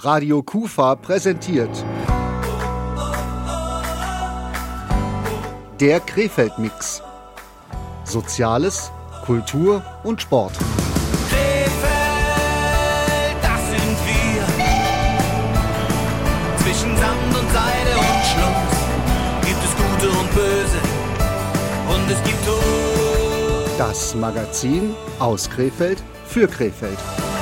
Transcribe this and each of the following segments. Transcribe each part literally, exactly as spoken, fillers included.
Radio Kufa präsentiert der Krefeld-Mix. Soziales, Kultur und Sport. Krefeld, das sind wir. Zwischen Sand und Seide und Schluss gibt es Gute und Böse und es gibt Tod. Das Magazin aus Krefeld für Krefeld.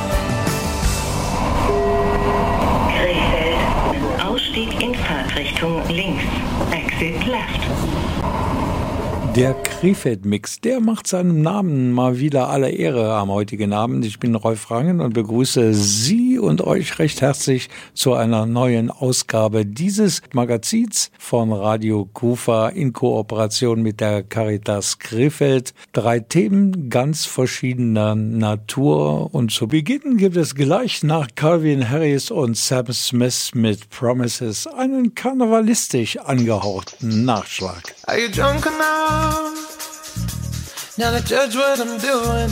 Krefeld. Ausstieg in Fahrtrichtung links. Exit left. Der Krefeld-Mix, der macht seinem Namen mal wieder alle Ehre am heutigen Abend. Ich bin Rolf Rangen und begrüße Sie und euch recht herzlich zu einer neuen Ausgabe dieses Magazins von Radio Kufa in Kooperation mit der Caritas Krefeld. Drei Themen ganz verschiedener Natur. Und zu Beginn gibt es gleich nach Calvin Harris und Sam Smith mit Promises einen karnevalistisch angehauchten Nachschlag. Are you drunk enough now to judge what I'm doing?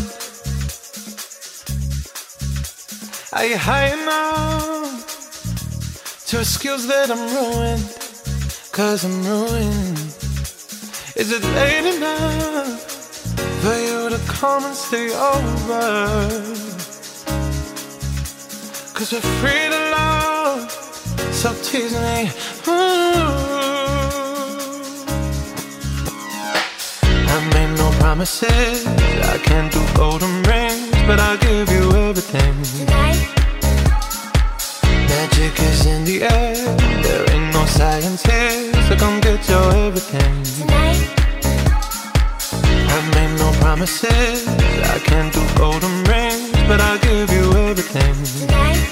Are you high enough to excuse that I'm ruined? Cause I'm ruined. Is it late enough for you to come and stay over? Cause we're free to love, so tease me. Ooh. I made no promises, I can't do golden rings, but I'll give you everything. Tonight. Magic is in the air, there ain't no science here, so come get your everything. Tonight. I made no promises, I can't do golden rings, but I'll give you everything. Tonight.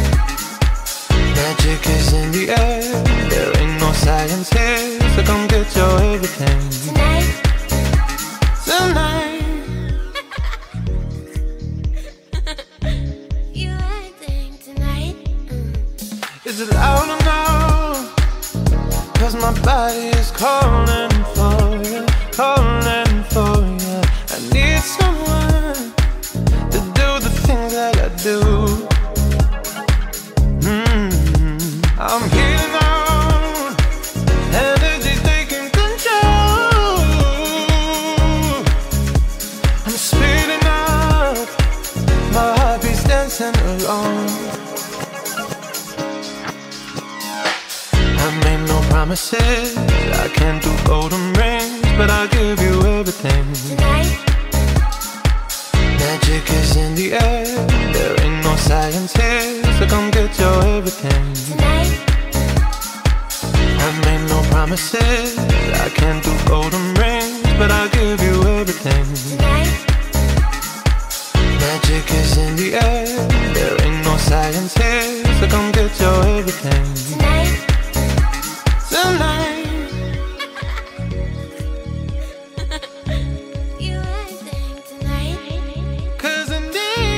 Magic is in the air, there ain't no science here, so come get your everything. Tonight. Tonight. You acting tonight. Mm. Is it loud enough? Cause my body is calling for you, calling for you. I need someone to do the things that I do. Mm-hmm. I'm healing out, energy's taking control. I'm speeding up, my heartbeat's dancing alone. I made no promises, I can't do golden rings, but I'll give you everything. Tonight. Magic is in the air, there ain't no science here, so come get your everything. Tonight. I made no promises, I can't do golden rings, but I'll give you everything. Tonight. Magic is in the air, there ain't no science here, so come get your everything. Tonight. Tonight. You acting tonight. Cause I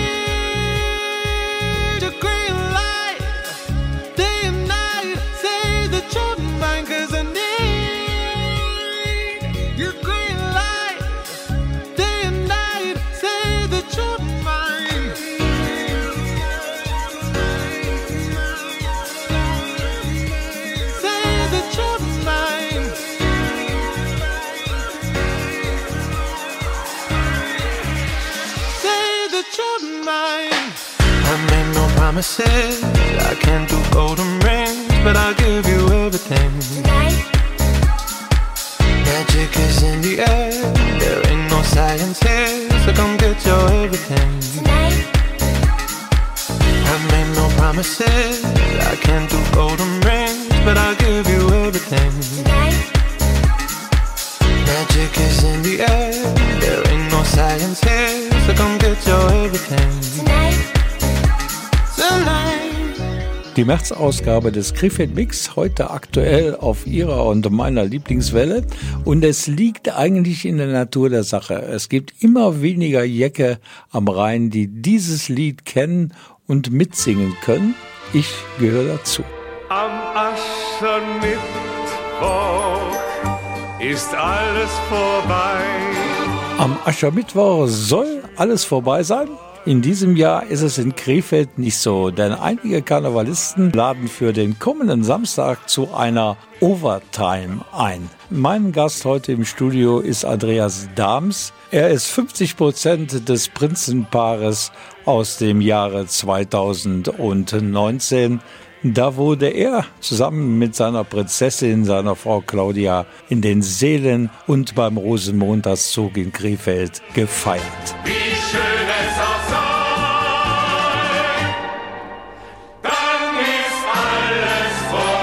need a green light, day and night, say that you're mine. Cause I need your green light, day and night, say that you're mine. Say that you're mine. Say that you're mine. I made no promises, I can't do golden rings, but I'll give you everything. Tonight. Magic is in the air, there ain't no science here, so come get your everything. Tonight. I made no promises, I can't do golden rings, but I'll give you everything. Tonight. Magic is in the air, there ain't no science here, so come get your everything. Tonight. Tonight. Die März-Ausgabe des Krefeld-Mix, heute aktuell auf Ihrer und meiner Lieblingswelle. Und es liegt eigentlich in der Natur der Sache. Es gibt immer weniger Jecke am Rhein, die dieses Lied kennen und mitsingen können. Ich gehöre dazu. Am Aschermittwoch ist alles vorbei. Am Aschermittwoch soll alles vorbei sein. In diesem Jahr ist es in Krefeld nicht so, denn einige Karnevalisten laden für den kommenden Samstag zu einer Overtime ein. Mein Gast heute im Studio ist Andreas Dahms. Er ist fünfzig Prozent des Prinzenpaares aus dem Jahre zweitausendneunzehn. Da wurde er zusammen mit seiner Prinzessin, seiner Frau Claudia, in den Sälen und beim Rosenmontagszug in Krefeld gefeiert. Wie schön es auch sei, dann ist alles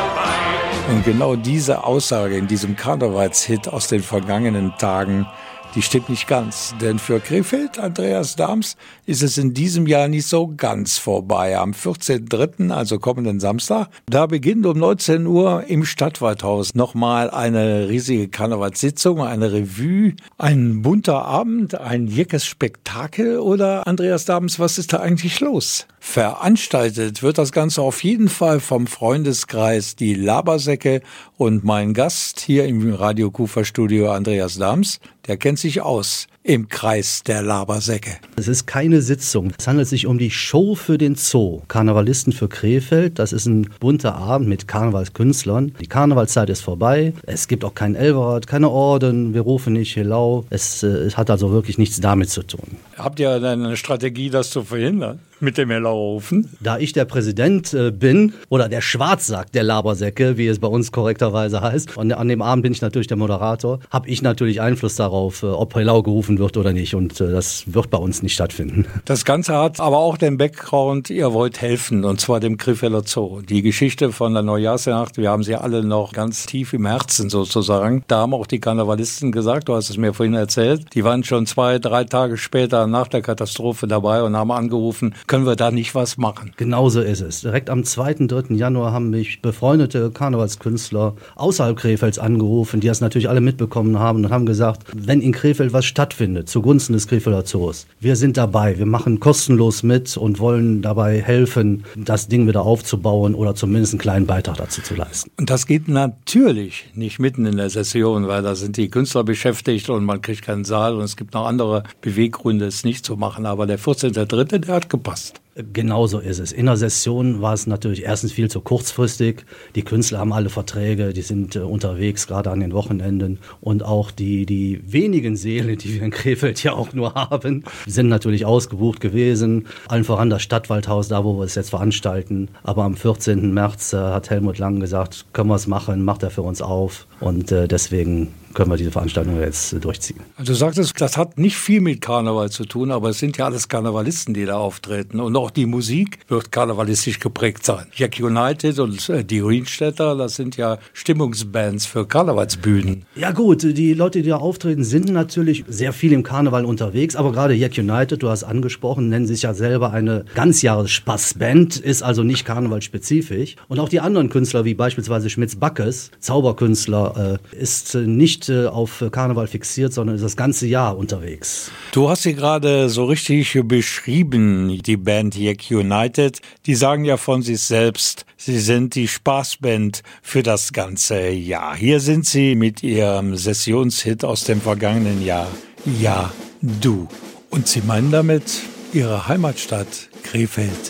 vorbei. Und genau diese Aussage in diesem Karnevalshit aus den vergangenen Tagen, die stimmt nicht ganz, denn für Krefeld, Andreas Dahms, ist es in diesem Jahr nicht so ganz vorbei. Am vierzehnten dritten, also kommenden Samstag, da beginnt um neunzehn Uhr im Stadtwaldhaus nochmal eine riesige Karnevalssitzung, eine Revue, ein bunter Abend, ein jickes Spektakel. Oder, Andreas Dahms, was ist da eigentlich los? Veranstaltet wird das Ganze auf jeden Fall vom Freundeskreis Die Labersäcke und mein Gast hier im Radio Kufa Studio, Andreas Dahms, der kennt sich aus im Kreis der Labersäcke. Es ist keine Sitzung. Es handelt sich um die Show für den Zoo. Karnevalisten für Krefeld. Das ist ein bunter Abend mit Karnevalskünstlern. Die Karnevalszeit ist vorbei. Es gibt auch keinen Elberrad, keine Orden. Wir rufen nicht Hello. Es, äh, es hat also wirklich nichts damit zu tun. Habt ihr denn eine Strategie, das zu verhindern? Mit dem Hello-Rufen? Da ich der Präsident äh, bin, oder der Schwarzsack der Labersäcke, wie es bei uns korrekterweise heißt, und an dem Abend bin ich natürlich der Moderator, habe ich natürlich Einfluss darauf, äh, ob Hello gerufen wird oder nicht. Und äh, das wird bei uns nicht stattfinden. Das Ganze hat aber auch den Background, ihr wollt helfen, und zwar dem Krefelder Zoo. Die Geschichte von der Neujahrsnacht, wir haben sie alle noch ganz tief im Herzen sozusagen. Da haben auch die Karnevalisten gesagt, du hast es mir vorhin erzählt, die waren schon zwei, drei Tage später nach der Katastrophe dabei und haben angerufen, können wir da nicht was machen? Genauso ist es. Direkt am zweiten, dritten Januar haben mich befreundete Karnevalskünstler außerhalb Krefelds angerufen, die das natürlich alle mitbekommen haben und haben gesagt, wenn in Krefeld was stattfindet, zugunsten des Krefelder Zoos, wir sind dabei, wir machen kostenlos mit und wollen dabei helfen, das Ding wieder aufzubauen oder zumindest einen kleinen Beitrag dazu zu leisten. Und das geht natürlich nicht mitten in der Session, weil da sind die Künstler beschäftigt und man kriegt keinen Saal und es gibt noch andere Beweggründe, es nicht zu machen. Aber der vierzehnte dritte, der hat gepasst. Genauso ist es. In der Session war es natürlich erstens viel zu kurzfristig. Die Künstler haben alle Verträge, die sind äh, unterwegs, gerade an den Wochenenden. Und auch die, die wenigen Säle, die wir in Krefeld ja auch nur haben, sind natürlich ausgebucht gewesen. Allen voran das Stadtwaldhaus, da wo wir es jetzt veranstalten. Aber am vierzehnten März äh, hat Helmut Lang gesagt, können wir es machen, macht er für uns auf. Und äh, deswegen können wir diese Veranstaltung jetzt äh, durchziehen. Also du sagtest, das hat nicht viel mit Karneval zu tun, aber es sind ja alles Karnevalisten, die da auftreten. Und auch die Musik wird karnevalistisch geprägt sein. Jack United und äh, die Rienstädter, das sind ja Stimmungsbands für Karnevalsbühnen. Ja gut, die Leute, die da auftreten, sind natürlich sehr viel im Karneval unterwegs, aber gerade Jack United, du hast angesprochen, nennen sich ja selber eine Ganzjahresspaßband, ist also nicht karnevalspezifisch. Und auch die anderen Künstler, wie beispielsweise Schmitz-Backes, Zauberkünstler, äh, ist äh, nicht äh, auf Karneval fixiert, sondern ist das ganze Jahr unterwegs. Du hast sie gerade so richtig beschrieben, die Band Jack United. Die sagen ja von sich selbst, sie sind die Spaßband für das ganze Jahr. Hier sind sie mit ihrem Sessionshit aus dem vergangenen Jahr, Ja, du. Und sie meinen damit ihre Heimatstadt Krefeld.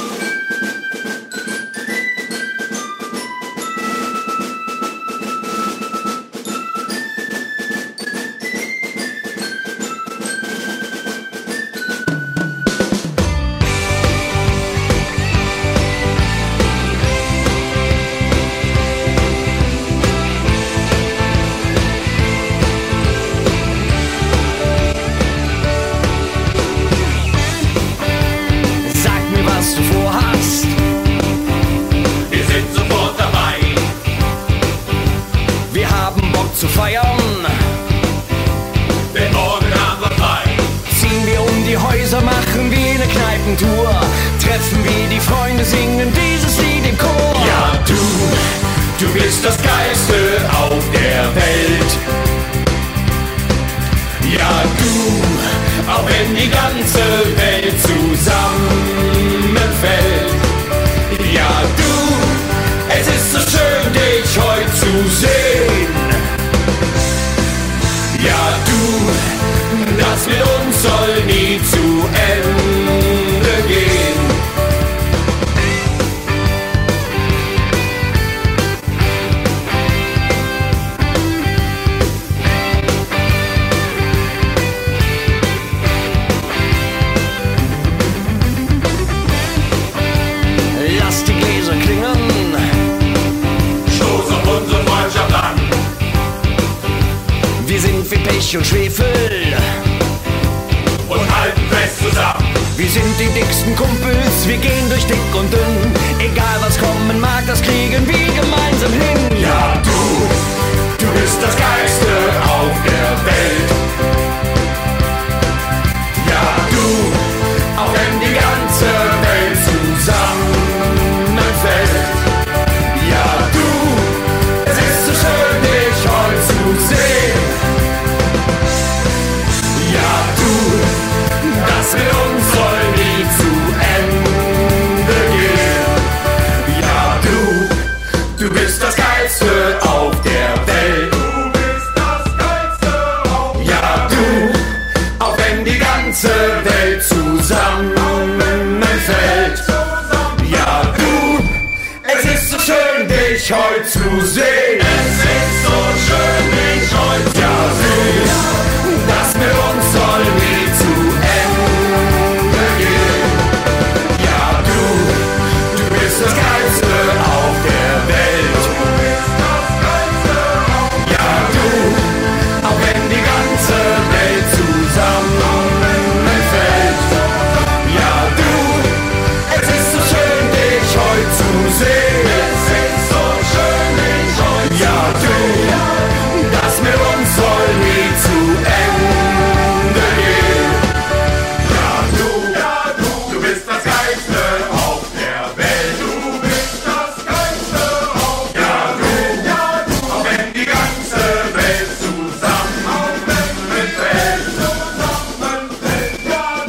Treffen wir die Freunde, singen dieses Lied im Chor. Ja, du, du bist das Geilste auf der Welt. Ja, du, auch wenn die ganze Welt zusammenfällt. Ja, du, es ist so schön, dich heute zu sehen. Ja, du, das mit uns soll nie zu Ende Milch und Schwefel und halten fest zusammen. Wir sind die dicksten Kumpels, wir gehen durch dick und dünn. Egal was kommen mag, das kriegen wir gemeinsam hin. Ja, du, du bist das Geilste auf der Welt. Ja, du, auch wenn die ganze Welt zusammenfällt. Ja, du, es ist so schön, dich heute zu sehen. Ja, du, das mit uns soll nie zu Ende gehen. Ja, du, du bist das Geilste auf der Welt. Du bist das Geilste auf der Welt. Ja, du, auch wenn die ganze Welt zusammenfällt. Ja, du, es ist so schön, dich heute zu sehen. Es ist so schön, dich heute zu sehen. Das mit uns soll nie zu Ende gehen. Ja, du, du bist das Geilste auf der Welt. Du bist das Geilste auf der Welt. Ja, du, auch wenn die ganze Welt zusammenfällt. Ja, du, es ist so schön, dich heute zu sehen. Es ist so schön, dich heute zu sehen. Ja, du, das mit uns soll nie zu Ende gehen. Ja, du, ja, du, du bist das Geilste auf der Welt. Du bist das Geilste auf der Welt. Ja, du, auch wenn die ganze Welt zusammenfällt. Zusammenfällt, ja,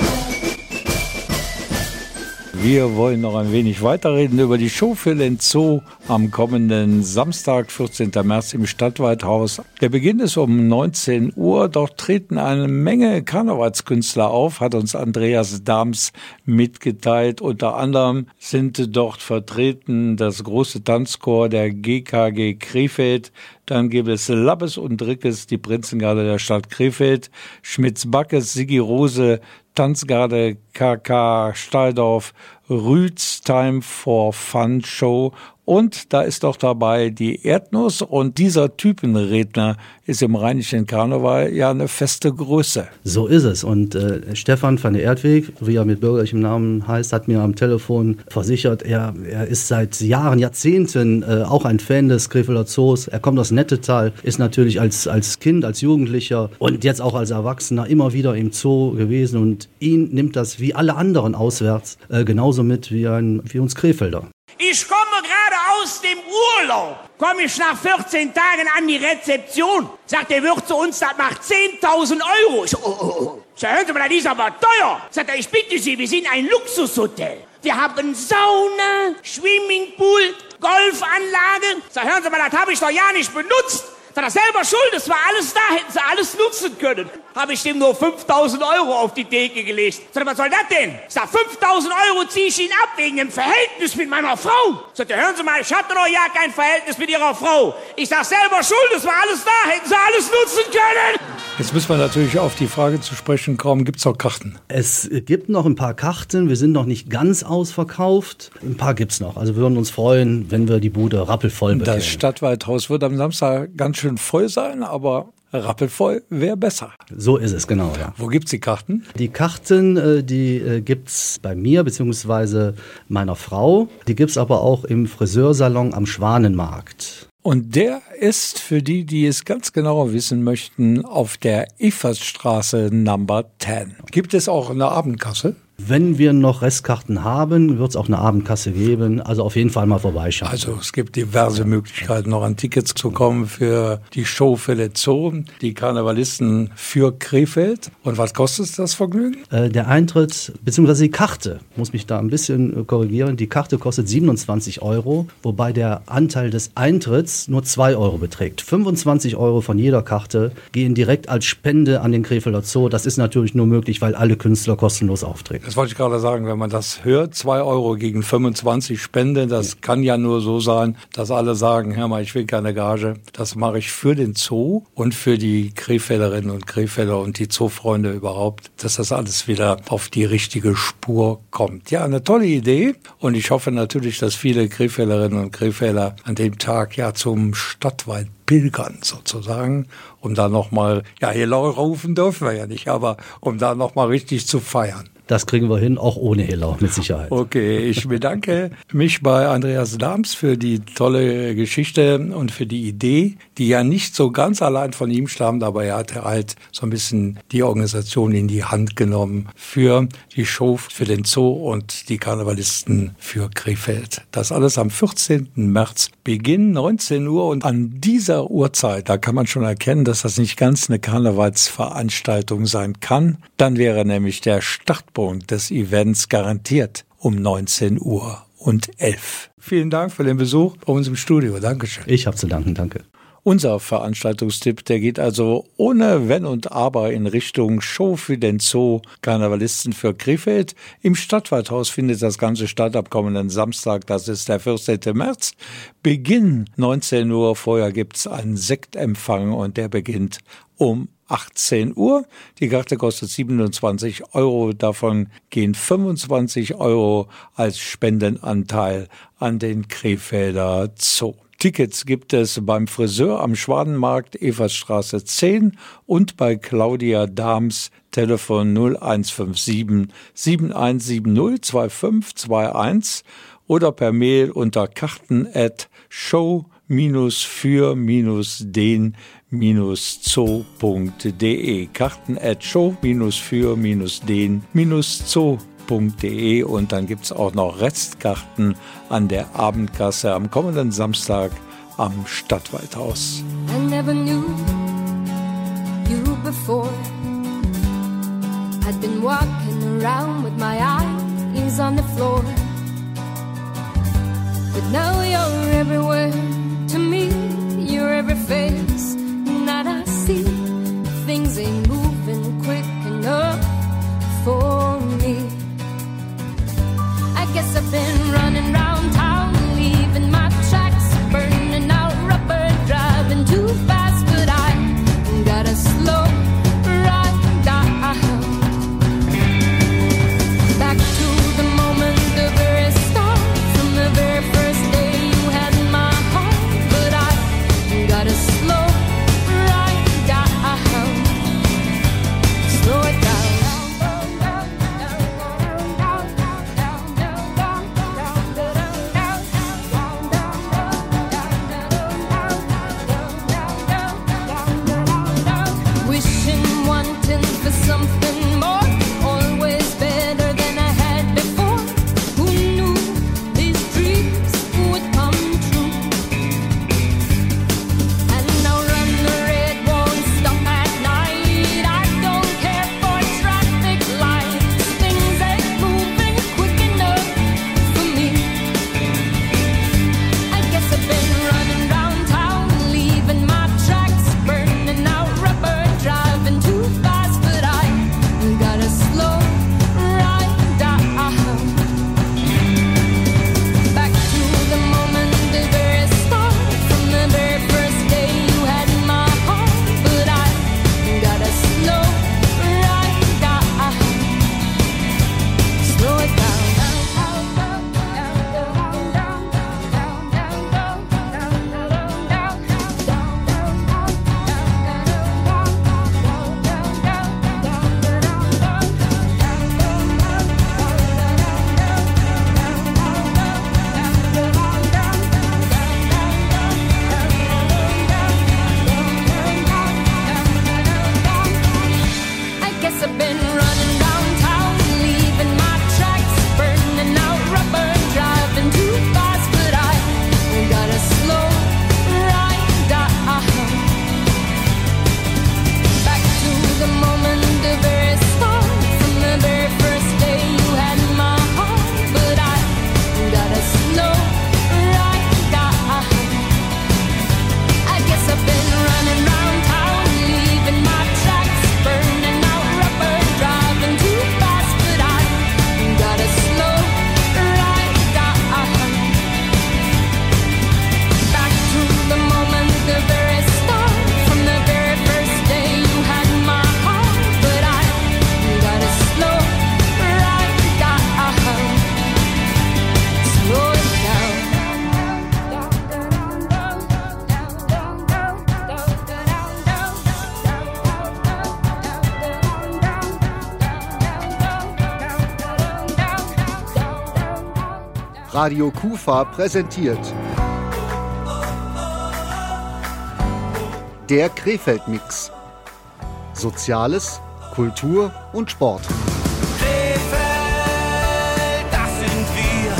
du. Wir wollen noch ein wenig weiterreden über die Show für den Zoo am kommenden Samstag, vierzehnten März im Stadtwaldhaus. Der Beginn ist um neunzehn Uhr. Dort treten eine Menge Karnevalskünstler auf, hat uns Andreas Dahms mitgeteilt. Unter anderem sind dort vertreten das große Tanzchor der G K G Krefeld. Dann gibt es Labbes und Drickes, die Prinzengarde der Stadt Krefeld, Schmitz-Backes, Sigi Rose, Tanzgarde K K Stahldorf, Rütz Time for Fun Show. Und da ist doch dabei die Erdnuss, und dieser Typenredner ist im Rheinischen Karneval ja eine feste Größe. So ist es. Und äh, Stefan van der Erdweg, wie er mit bürgerlichem Namen heißt, hat mir am Telefon versichert, er, er ist seit Jahren, Jahrzehnten äh, auch ein Fan des Krefelder Zoos. Er kommt aus Nettetal, ist natürlich als, als Kind, als Jugendlicher und jetzt auch als Erwachsener immer wieder im Zoo gewesen. Und ihn nimmt das wie alle anderen auswärts äh, genauso mit wie, ein, wie uns Krefelder. Ich komme gerade aus dem Urlaub. Komme ich nach vierzehn Tagen an die Rezeption. Sagt der Wirt zu uns, das macht zehntausend Euro. Ich, oh, oh, oh. So, hören Sie mal, das ist aber teuer. Sagt er, ich bitte Sie, wir sind ein Luxushotel. Wir haben Sauna, Swimmingpool, Golfanlage. So, hören Sie mal, das habe ich doch ja nicht benutzt. Sagt er, selber schuld, es war alles da, hätten Sie alles nutzen können. Habe ich dem nur fünftausend Euro auf die Theke gelegt. Sagt er, was soll das denn? Sagt, fünftausend Euro ziehe ich Ihnen ab wegen dem Verhältnis mit meiner Frau. Sagt er, hören Sie mal, ich hatte doch ja kein Verhältnis mit Ihrer Frau. Ich sag, selber schuld, es war alles da, hätten Sie alles nutzen können. Jetzt müssen wir natürlich auf die Frage zu sprechen kommen, gibt es noch Karten? Es gibt noch ein paar Karten, wir sind noch nicht ganz ausverkauft. Ein paar gibt's noch, also wir würden uns freuen, wenn wir die Bude rappelvoll bekämen. Das Stadtwaldhaus wird am Samstag ganz schön voll sein, aber rappelvoll wäre besser. So ist es, genau, ja. Wo gibt's die Karten? Die Karten, die gibt's bei mir bzw. meiner Frau. Die gibt's aber auch im Friseursalon am Schwanenmarkt. Und der ist, für die, die es ganz genau wissen möchten, auf der Ifersstraße Number zehn. Gibt es auch eine Abendkasse? Wenn wir noch Restkarten haben, wird es auch eine Abendkasse geben. Also auf jeden Fall mal vorbeischauen. Also es gibt diverse Möglichkeiten, noch an Tickets zu kommen für die Show für den Zoo, die Karnevalisten für Krefeld. Und was kostet das Vergnügen? Äh, der Eintritt, beziehungsweise die Karte, muss mich da ein bisschen korrigieren. Die Karte kostet siebenundzwanzig Euro, wobei der Anteil des Eintritts nur zwei Euro beträgt. fünfundzwanzig Euro von jeder Karte gehen direkt als Spende an den Krefelder Zoo. Das ist natürlich nur möglich, weil alle Künstler kostenlos auftreten. Das wollte ich gerade sagen, wenn man das hört, zwei Euro gegen fünfundzwanzig Spende, das ja. kann ja nur so sein, dass alle sagen, hör mal, ich will keine Gage. Das mache ich für den Zoo und für die Krefelderinnen und Krefelder und die Zoofreunde überhaupt, dass das alles wieder auf die richtige Spur kommt. Ja, eine tolle Idee und ich hoffe natürlich, dass viele Krefelderinnen und Krefelder an dem Tag ja zum Stadtwald pilgern sozusagen, um da nochmal, ja, hier rufen dürfen wir ja nicht, aber um da nochmal richtig zu feiern. Das kriegen wir hin, auch ohne Hillau, mit Sicherheit. Okay, ich bedanke mich bei Andreas Dahms für die tolle Geschichte und für die Idee, die ja nicht so ganz allein von ihm stammt, aber er hat halt so ein bisschen die Organisation in die Hand genommen für die Show, für den Zoo und die Karnevalisten für Krefeld. Das alles am vierzehnten März, Beginn neunzehn Uhr und an dieser Uhrzeit, da kann man schon erkennen, dass das nicht ganz eine Karnevalsveranstaltung sein kann. Dann wäre nämlich der Startpunkt des Events garantiert um neunzehn Uhr und elf. Vielen Dank für den Besuch bei uns im Studio. Dankeschön. Ich habe zu danken, danke. Unser Veranstaltungstipp, der geht also ohne Wenn und Aber in Richtung Show für den Zoo, Karnevalisten für Krefeld. Im Stadtwaldhaus findet das Ganze statt am kommenden Samstag, das ist der vierzehnten März. Beginn neunzehn Uhr, vorher gibt's einen Sektempfang und der beginnt um achtzehn Uhr. Die Karte kostet siebenundzwanzig Euro, davon gehen fünfundzwanzig Euro als Spendenanteil an den Krefelder Zoo. Tickets gibt es beim Friseur am Schwanenmarkt, Eversstraße zehn und bei Claudia Dahms, Telefon null eins fünf sieben sieben eins sieben null zwei fünf zwei eins oder per Mail unter karten at show für den zoo punkt de karten at show für den zoo punkt de und dann gibt's auch noch Restkarten an der Abendkasse am kommenden Samstag am Stadtwaldhaus. I never knew you before. I'd been walking around with my eyes on the floor. But now you're everywhere to me. You're every face that I see. Things ain't moving quick enough for me. I guess I've been running round town, leaving my tracks, burning out rubber, driving too fast, but I gotta slow right down. Back to the moment, the very start, from the very first day you had my heart, but I gotta slow Radio Kufa präsentiert der Krefeld-Mix. Soziales, Kultur und Sport. Krefeld, das sind wir.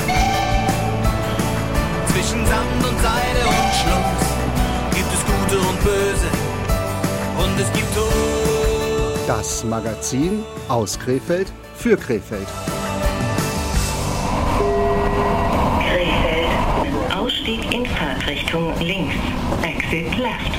Zwischen Sand und Seide und Schluss gibt es Gute und Böse und es gibt Tod. Das Magazin aus Krefeld für Krefeld. Krefeld. Ausstieg in Fahrtrichtung links. Exit left.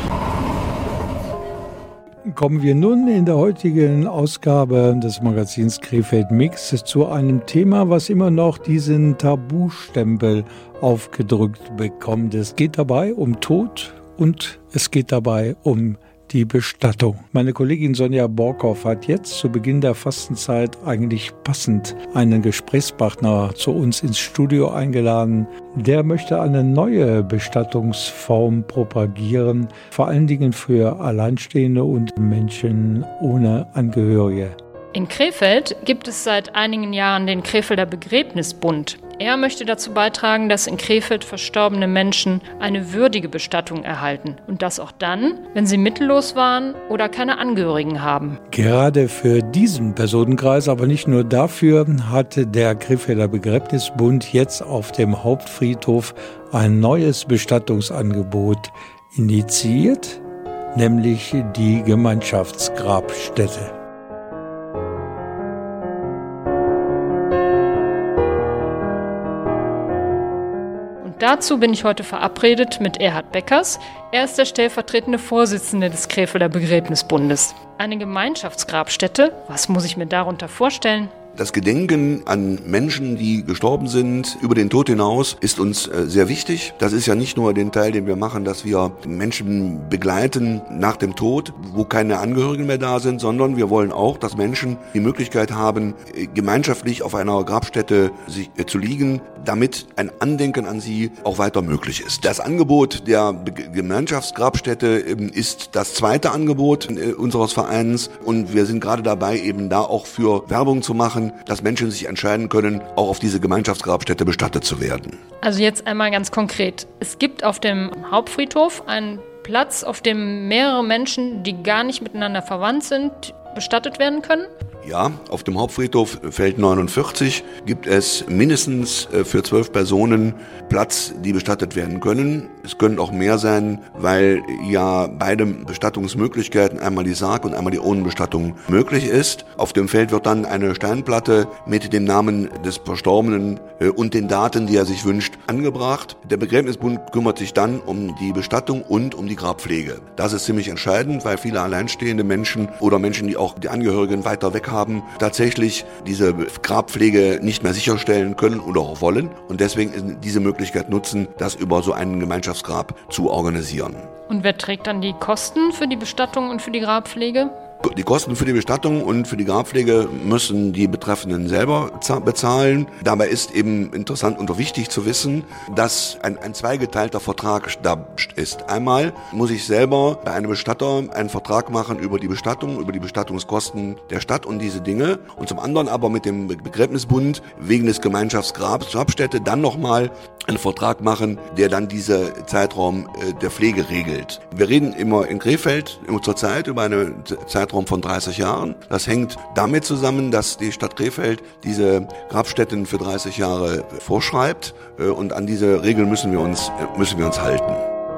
Kommen wir nun in der heutigen Ausgabe des Magazins Krefeld Mix zu einem Thema, was immer noch diesen Tabustempel aufgedrückt bekommt. Es geht dabei um Tod und es geht dabei um die Bestattung. Meine Kollegin Sonja Borkow hat jetzt zu Beginn der Fastenzeit eigentlich passend einen Gesprächspartner zu uns ins Studio eingeladen. Der möchte eine neue Bestattungsform propagieren, vor allen Dingen für Alleinstehende und Menschen ohne Angehörige. In Krefeld gibt es seit einigen Jahren den Krefelder Begräbnisbund. Er möchte dazu beitragen, dass in Krefeld verstorbene Menschen eine würdige Bestattung erhalten. Und das auch dann, wenn sie mittellos waren oder keine Angehörigen haben. Gerade für diesen Personenkreis, aber nicht nur dafür, hat der Krefelder Begräbnisbund jetzt auf dem Hauptfriedhof ein neues Bestattungsangebot initiiert, nämlich die Gemeinschaftsgrabstätte. Dazu bin ich heute verabredet mit Erhard Beckers. Er ist der stellvertretende Vorsitzende des Krefelder Begräbnisbundes. Eine Gemeinschaftsgrabstätte, was muss ich mir darunter vorstellen? Das Gedenken an Menschen, die gestorben sind, über den Tod hinaus, ist uns äh, sehr wichtig. Das ist ja nicht nur den Teil, den wir machen, dass wir Menschen begleiten nach dem Tod, wo keine Angehörigen mehr da sind, sondern wir wollen auch, dass Menschen die Möglichkeit haben, äh, gemeinschaftlich auf einer Grabstätte sich, äh, zu liegen, damit ein Andenken an sie auch weiter möglich ist. Das Angebot der Be- Gemeinschaftsgrabstätte äh, ist das zweite Angebot äh, unseres Vereins und wir sind gerade dabei, eben da auch für Werbung zu machen, dass Menschen sich entscheiden können, auch auf diese Gemeinschaftsgrabstätte bestattet zu werden. Also jetzt einmal ganz konkret. Es gibt auf dem Hauptfriedhof einen Platz, auf dem mehrere Menschen, die gar nicht miteinander verwandt sind, bestattet werden können? Ja, auf dem Hauptfriedhof Feld neunundvierzig gibt es mindestens für zwölf Personen Platz, die bestattet werden können. Es können auch mehr sein, weil ja beide Bestattungsmöglichkeiten, einmal die Sarg- und einmal die Urnenbestattung, möglich ist. Auf dem Feld wird dann eine Steinplatte mit dem Namen des Verstorbenen und den Daten, die er sich wünscht, angebracht. Der Begräbnisbund kümmert sich dann um die Bestattung und um die Grabpflege. Das ist ziemlich entscheidend, weil viele alleinstehende Menschen oder Menschen, die auch die Angehörigen weiter weg haben, haben, tatsächlich diese Grabpflege nicht mehr sicherstellen können oder auch wollen und deswegen diese Möglichkeit nutzen, das über so einen Gemeinschaftsgrab zu organisieren. Und wer trägt dann die Kosten für die Bestattung und für die Grabpflege? Die Kosten für die Bestattung und für die Grabpflege müssen die Betreffenden selber bezahlen. Dabei ist eben interessant und wichtig zu wissen, dass ein, ein zweigeteilter Vertrag da ist. Einmal muss ich selber bei einem Bestatter einen Vertrag machen über die Bestattung, über die Bestattungskosten der Stadt und diese Dinge. Und zum anderen aber mit dem Begräbnisbund wegen des Gemeinschaftsgrabs Grabstätte dann nochmal einen Vertrag machen, der dann diesen Zeitraum äh, der Pflege regelt. Wir reden immer in Krefeld immer zur Zeit über eine Zeitraum von dreißig Jahren. Das hängt damit zusammen, dass die Stadt Krefeld diese Grabstätten für dreißig Jahre vorschreibt äh, und an diese Regeln müssen wir uns, äh, müssen wir uns halten.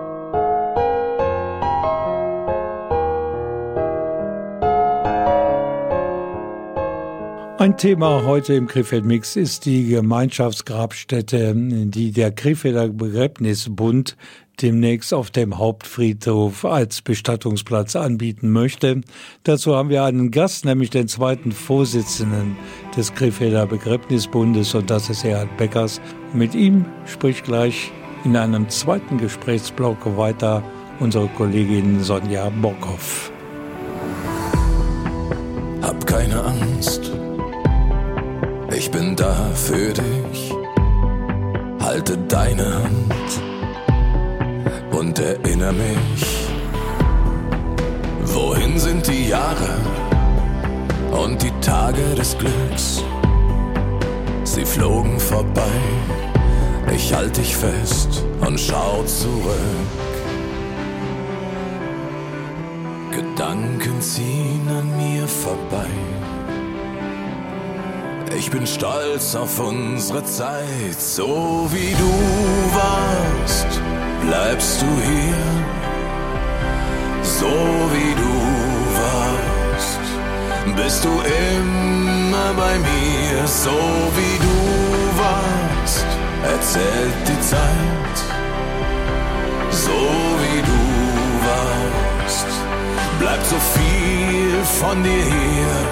Ein Thema heute im Krefeld-Mix ist die Gemeinschaftsgrabstätte, die der Krefelder Begräbnisbund demnächst auf dem Hauptfriedhof als Bestattungsplatz anbieten möchte. Dazu haben wir einen Gast, nämlich den zweiten Vorsitzenden des Krefelder Begräbnisbundes, und das ist Erhard Beckers. Mit ihm spricht gleich in einem zweiten Gesprächsblock weiter unsere Kollegin Sonja Borkow. Hab keine Angst, ich bin da für dich. Halte deine Hand und erinnere mich. Wohin sind die Jahre und die Tage des Glücks? Sie flogen vorbei Ich halt dich fest und schau zurück. Gedanken ziehen an mir vorbei. Ich bin stolz auf unsere Zeit. So wie du warst, bleibst du hier. So wie du warst, bist du immer bei mir. So wie du warst, erzählt die Zeit. So wie du warst, bleibt so viel von dir hier.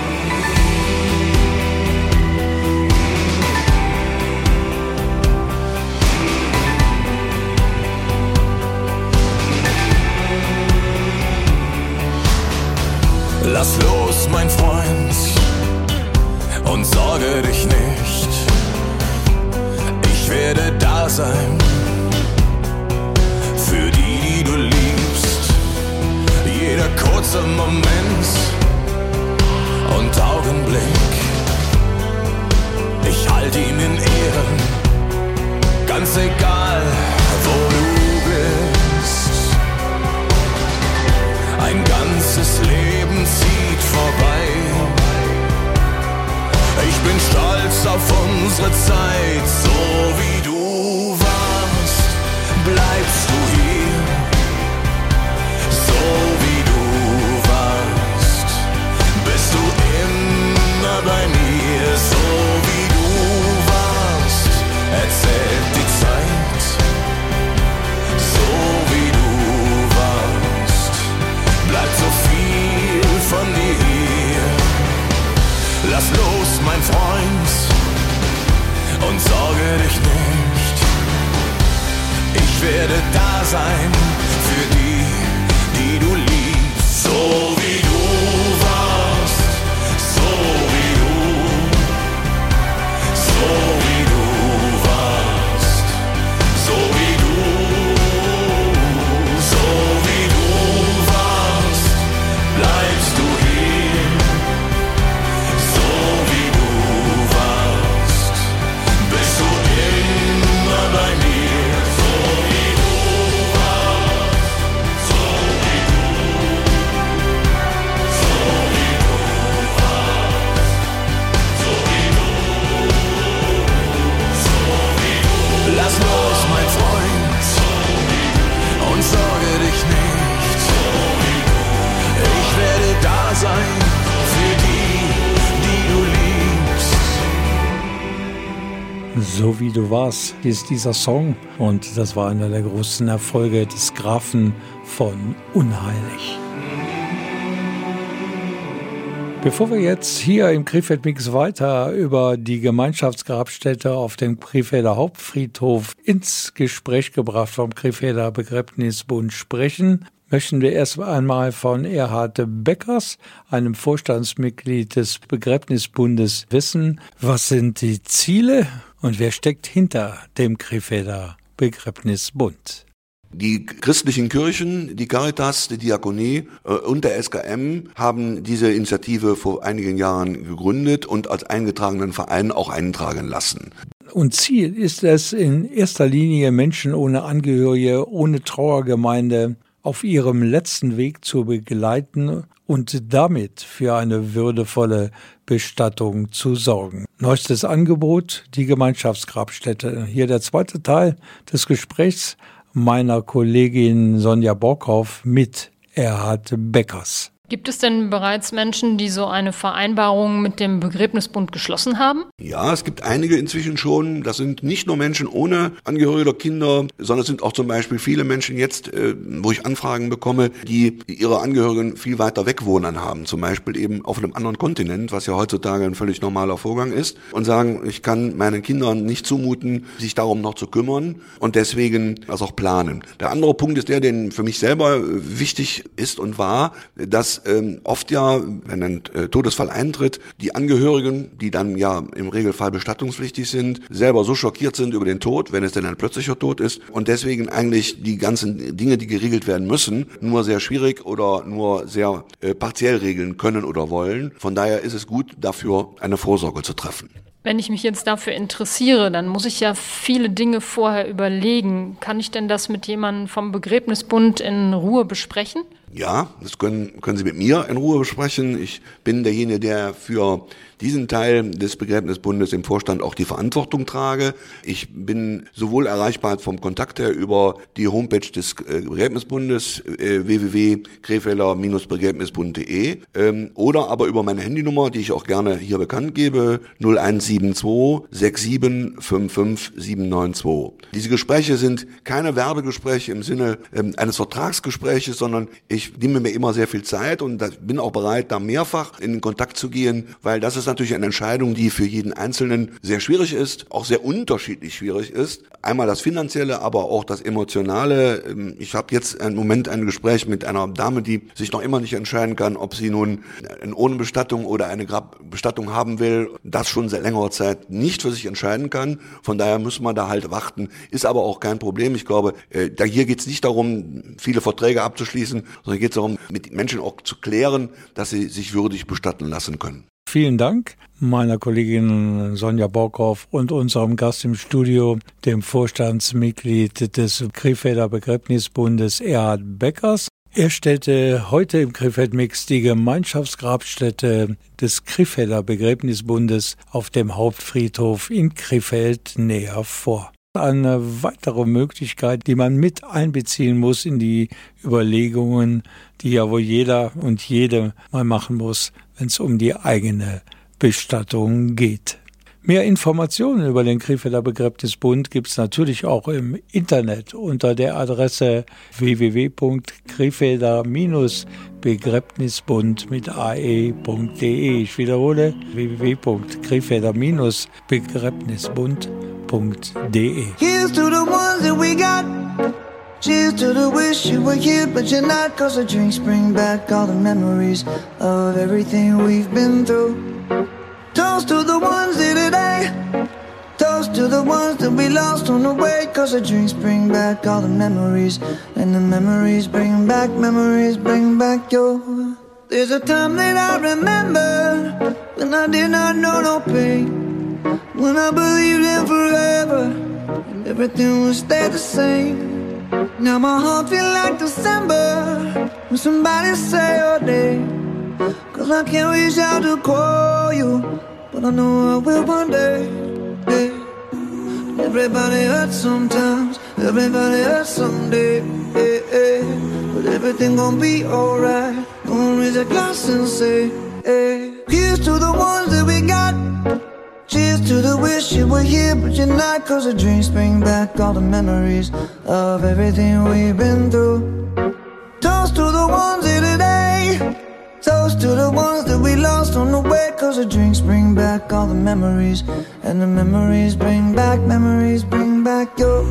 Lass los, mein Freund, und sorge dich nicht. Ich werde da sein für die, die du liebst. Jeder kurze Moment und Augenblick, ich halte ihn in Ehren, ganz egal, wo du bist. Ein ganzes Leben zieht vorbei. Ich bin stolz auf unsere Zeit. So wie du warst, bleibst du hier. So wie du warst, bist du immer bei mir. So wie du warst, erzählt die Zeit. So wie du warst, bleibt so viel von dir hier. Lass los, mein Freund, und sorge dich nicht. Ich werde da sein für die, die du liebst. So wie du warst, so wie du, so wie du warst, so wie du, so wie du warst, bleibst du hier. So wie du warst, bist du immer bei mir. So wie du warst, so wie du, so wie du warst, so wie du, so wie du. Lass los, mein Freund, und sorge dich nicht. Ich werde da sein für die, die du liebst. So wie du warst, ist dieser Song. Und das war einer der großen Erfolge des Grafen von Unheilig. Bevor wir jetzt hier im Krefeld-Mix weiter über die Gemeinschaftsgrabstätte auf dem Krefelder Hauptfriedhof ins Gespräch gebracht vom Krefelder Begräbnisbund sprechen, möchten wir erst einmal von Erhard Beckers, einem Vorstandsmitglied des Begräbnisbundes, wissen, was sind die Ziele und wer steckt hinter dem Krefelder Begräbnisbund. Die christlichen Kirchen, die Caritas, die Diakonie äh, und der S K M haben diese Initiative vor einigen Jahren gegründet und als eingetragenen Verein auch eintragen lassen. Und Ziel ist es in erster Linie, Menschen ohne Angehörige, ohne Trauergemeinde auf ihrem letzten Weg zu begleiten und damit für eine würdevolle Bestattung zu sorgen. Neuestes Angebot, die Gemeinschaftsgrabstätte. Hier der zweite Teil des Gesprächs meiner Kollegin Sonja Borkhoff mit Erhard Beckers. Gibt es denn bereits Menschen, die so eine Vereinbarung mit dem Begräbnisbund geschlossen haben? Ja, es gibt einige inzwischen schon. Das sind nicht nur Menschen ohne Angehörige oder Kinder, sondern es sind auch zum Beispiel viele Menschen jetzt, äh, wo ich Anfragen bekomme, die ihre Angehörigen viel weiter weg wohnen haben. Zum Beispiel eben auf einem anderen Kontinent, was ja heutzutage ein völlig normaler Vorgang ist. Und sagen, ich kann meinen Kindern nicht zumuten, sich darum noch zu kümmern und deswegen das auch planen. Der andere Punkt ist der, den für mich selber wichtig ist und war, dass ähm, oft ja, wenn ein äh, Todesfall eintritt, die Angehörigen, die dann ja im Regelfall bestattungspflichtig sind, selber so schockiert sind über den Tod, wenn es denn ein plötzlicher Tod ist und deswegen eigentlich die ganzen Dinge, die geregelt werden müssen, nur sehr schwierig oder nur sehr äh, partiell regeln können oder wollen. Von daher ist es gut, dafür eine Vorsorge zu treffen. Wenn ich mich jetzt dafür interessiere, dann muss ich ja viele Dinge vorher überlegen. Kann ich denn das mit jemandem vom Begräbnisbund in Ruhe besprechen? Ja, das können, können Sie mit mir in Ruhe besprechen. Ich bin derjenige, der für diesen Teil des Begräbnisbundes im Vorstand auch die Verantwortung trage. Ich bin sowohl erreichbar vom Kontakt her über die Homepage des äh, Begräbnisbundes äh, w w w punkt krefelder Bindestrich begräbnisbund punkt de ähm, oder aber über meine Handynummer, die ich auch gerne hier bekannt gebe, null eins sieben zwei sechs sieben fünf fünf sieben neun zwei. Diese Gespräche sind keine Werbegespräche im Sinne ähm, eines Vertragsgespräches, sondern ich nehme mir immer sehr viel Zeit und da, bin auch bereit, da mehrfach in den Kontakt zu gehen, weil das ist natürlich eine Entscheidung, die für jeden Einzelnen sehr schwierig ist, auch sehr unterschiedlich schwierig ist. Einmal das Finanzielle, aber auch das Emotionale. Ich habe jetzt im Moment ein Gespräch mit einer Dame, die sich noch immer nicht entscheiden kann, ob sie nun eine Bestattung oder eine Grabbestattung haben will, das schon seit längerer Zeit nicht für sich entscheiden kann. Von daher muss man da halt warten. Ist aber auch kein Problem. Ich glaube, da hier geht es nicht darum, viele Verträge abzuschließen, sondern geht es darum, mit Menschen auch zu klären, dass sie sich würdig bestatten lassen können. Vielen Dank meiner Kollegin Sonja Borkhoff und unserem Gast im Studio, dem Vorstandsmitglied des Krefelder Begräbnisbundes Erhard Beckers. Er stellte heute im Krefeld-Mix die Gemeinschaftsgrabstätte des Krefelder Begräbnisbundes auf dem Hauptfriedhof in Krefeld näher vor. Eine weitere Möglichkeit, die man mit einbeziehen muss in die Überlegungen, die ja wohl jeder und jede mal machen muss, wenn es um die eigene Bestattung geht. Mehr Informationen über den Krefelder Begräbnisbund gibt es natürlich auch im Internet unter der Adresse w w w punkt krefelder begräbnisbund mit ae punkt de. Ich wiederhole w w w punkt krefelder begräbnisbund punkt de. Here's to the ones that we got. Cheers to the wish you were here, but you're not. Cause the drinks bring back all the memories of everything we've been through. Toast to the ones here today. Toast to the ones that we lost on the way. Cause the drinks bring back all the memories. And the memories bring back, memories bring back your. There's a time that I remember when I did not know no pain. When I believed in forever and everything would stay the same. Now my heart feel like December when somebody say your name. Cause I can't reach out to call you, but I know I will one day. Yeah. Everybody hurts sometimes, everybody hurts someday. Yeah, yeah. But everything gon' be alright. Gonna raise a glass and say, hey. Here's to the ones that we got. Cheers to the wish you were here, but you're not. Cause the drinks bring back all the memories of everything we've been through. Toast to the ones here today. Toast to the ones that we lost on the way. Cause the drinks bring back all the memories. And the memories bring back, memories bring back your.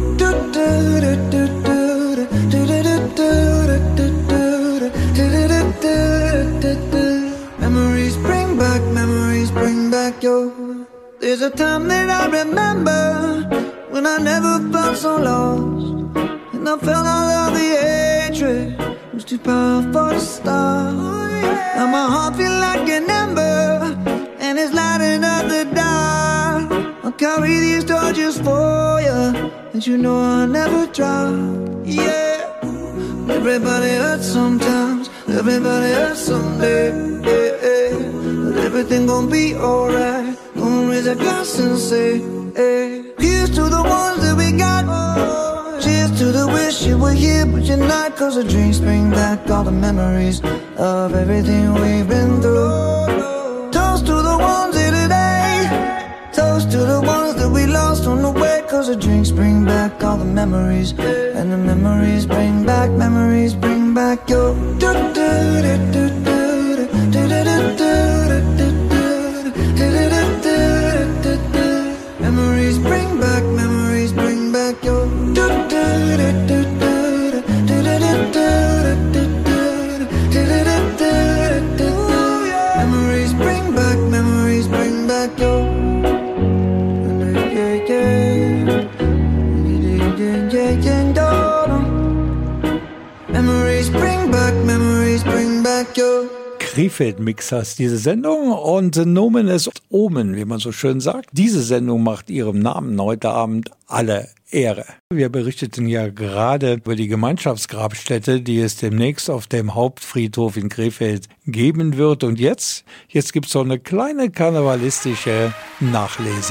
Memories bring back, memories bring back your. There's a time that I remember when I never felt so lost. And I felt all of the hatred was too powerful to stop. Now my heart feel like an ember and it's lighting up the dark. I'll carry these torches for you and you know I'll never drop. Yeah. Everybody hurts sometimes, everybody hurts someday. Yeah, yeah. But everything gon' be alright. Gonna raise a glass and say, hey. Here's to the ones that we got. Cheers to the wish you were here, but you're not. Cause the drinks bring back all the memories of everything we've been through. Toast to the ones here today. Toast to the ones that we lost on the way. Cause the drinks bring back all the memories. And the memories bring back, memories bring back your. Memories bring back, memories bring back your. Memories bring back, memories bring back your. Memories bring back, memories bring back your. Krefeld-Mix heißt diese Sendung und Nomen ist Omen, wie man so schön sagt. Diese Sendung macht ihrem Namen heute Abend alle Ehre. Wir berichteten ja gerade über die Gemeinschaftsgrabstätte, die es demnächst auf dem Hauptfriedhof in Krefeld geben wird. Und jetzt, jetzt gibt's so eine kleine karnevalistische Nachlese.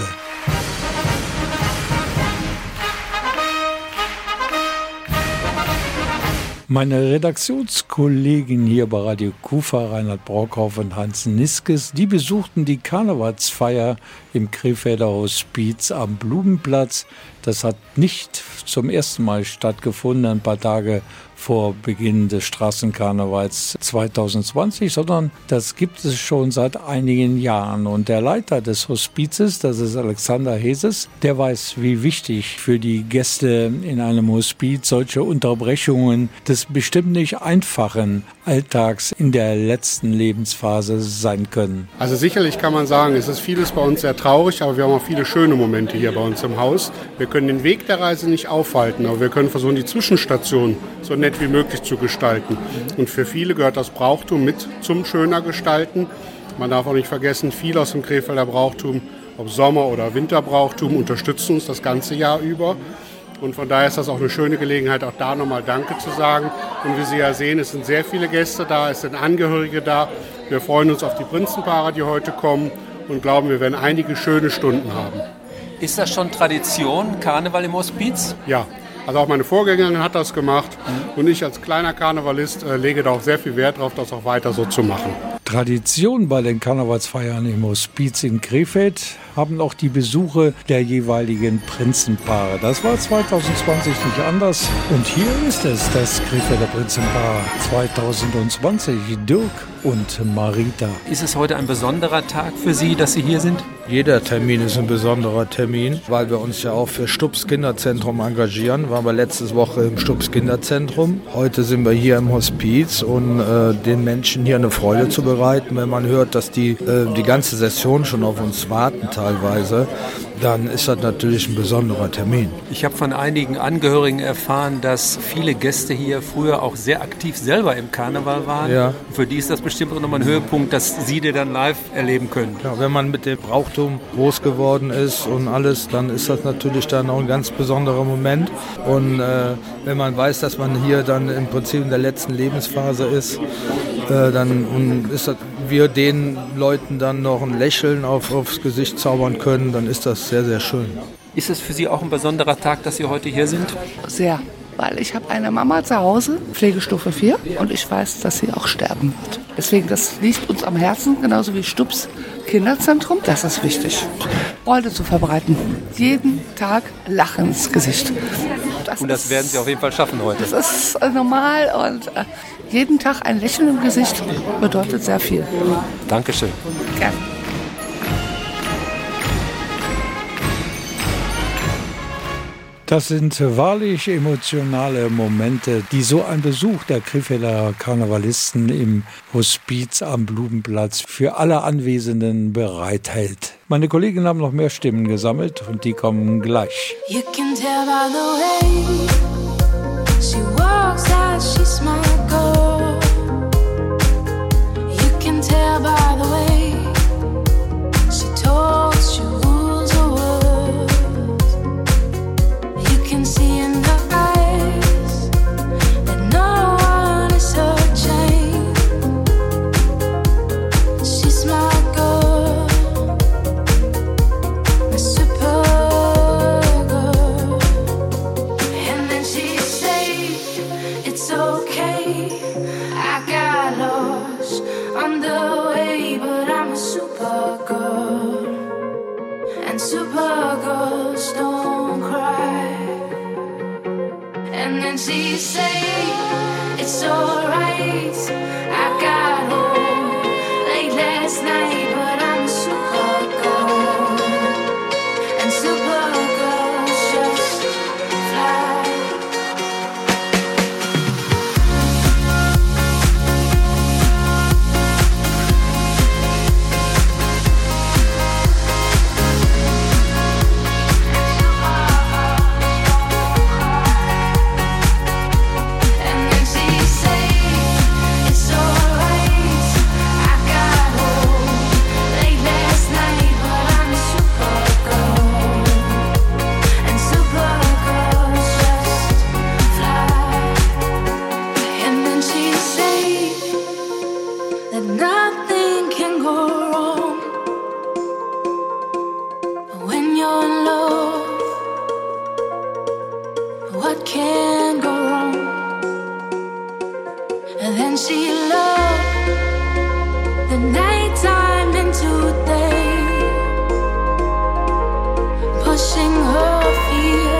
Meine Redaktionskollegen hier bei Radio Kufa, Reinhard Brockhoff und Hans Niskes, die besuchten die Karnevalsfeier im Krefelder Hospiz am Blumenplatz. Das hat nicht zum ersten Mal stattgefunden, ein paar Tage vor Beginn des Straßenkarnevals zwanzig zwanzig, sondern das gibt es schon seit einigen Jahren. Und der Leiter des Hospizes, das ist Alexander Heses, der weiß, wie wichtig für die Gäste in einem Hospiz solche Unterbrechungen des bestimmt nicht einfachen Alltags in der letzten Lebensphase sein können. Also sicherlich kann man sagen, es ist vieles bei uns sehr traurig, aber wir haben auch viele schöne Momente hier bei uns im Haus. Wir können den Weg der Reise nicht aufhalten, aber wir können versuchen, die Zwischenstation so nett wie möglich zu gestalten. Und für viele gehört das Brauchtum mit zum schöner Gestalten. Man darf auch nicht vergessen, viele aus dem Krefelder Brauchtum, ob Sommer- oder Winterbrauchtum, unterstützen uns das ganze Jahr über. Und von daher ist das auch eine schöne Gelegenheit, auch da nochmal Danke zu sagen. Und wie Sie ja sehen, es sind sehr viele Gäste da, es sind Angehörige da. Wir freuen uns auf die Prinzenpaare, die heute kommen und glauben, wir werden einige schöne Stunden haben. Ist das schon Tradition, Karneval im Hospiz? Ja, also auch meine Vorgängerin hat das gemacht. Mhm. Und ich als kleiner Karnevalist äh, lege da auch sehr viel Wert drauf, das auch weiter so zu machen. Tradition bei den Karnevalsfeiern im Hospiz in Krefeld haben auch die Besuche der jeweiligen Prinzenpaare. Das war zwanzig zwanzig nicht anders. Und hier ist es, das Krefelder Prinzenpaar zwanzig zwanzig, Dirk und Marita. Ist es heute ein besonderer Tag für Sie, dass Sie hier sind? Jeder Termin ist ein besonderer Termin, weil wir uns ja auch für Stubbs Kinderzentrum engagieren. Waren wir letzte Woche im Stubbs Kinderzentrum. Heute sind wir hier im Hospiz, um äh, den Menschen hier eine Freude zu bereiten. Wenn man hört, dass die äh, die ganze Session schon auf uns warten teilweise, dann ist das natürlich ein besonderer Termin. Ich habe von einigen Angehörigen erfahren, dass viele Gäste hier früher auch sehr aktiv selber im Karneval waren. Ja. Für die ist das bestimmt auch nochmal ein Höhepunkt, dass Sie den dann live erleben können. Ja, wenn man mit dem Brauchtum groß geworden ist und alles, dann ist das natürlich dann auch ein ganz besonderer Moment. Und äh, wenn man weiß, dass man hier dann im Prinzip in der letzten Lebensphase ist, äh, dann und ist das, wir den Leuten dann noch ein Lächeln auf, aufs Gesicht zaubern können, dann ist das sehr, sehr schön. Ist es für Sie auch ein besonderer Tag, dass Sie heute hier sind? Sehr, weil ich habe eine Mama zu Hause, Pflegestufe vier, und ich weiß, dass sie auch sterben wird. Deswegen, das liegt uns am Herzen, genauso wie Stubbs Kinderzentrum. Das ist wichtig, Freude zu verbreiten. Jeden Tag Lachen ins Gesicht. Das und das ist, werden Sie auf jeden Fall schaffen heute. Das ist äh, normal und äh, jeden Tag ein Lächeln im Gesicht bedeutet sehr viel. Dankeschön. Gerne. Das sind wahrlich emotionale Momente, die so ein Besuch der Krefelder Karnevalisten im Hospiz am Blumenplatz für alle Anwesenden bereithält. Meine Kollegen haben noch mehr Stimmen gesammelt und die kommen gleich. You can tell by the way she walks that she's my girl. You can tell by the way she talks, she rules the world. You can see in her eyes that no one is her chain. She's my girl, my super girl. And then she said, it's okay, I got lost on the way, but I'm a super girl, and super girls don't cry. And then she said, it's alright, I got home late last night, but I'm a super girl, and super girls just fly. And then she said, it's alright, what can go wrong. And then she loved the nighttime into day, pushing her fear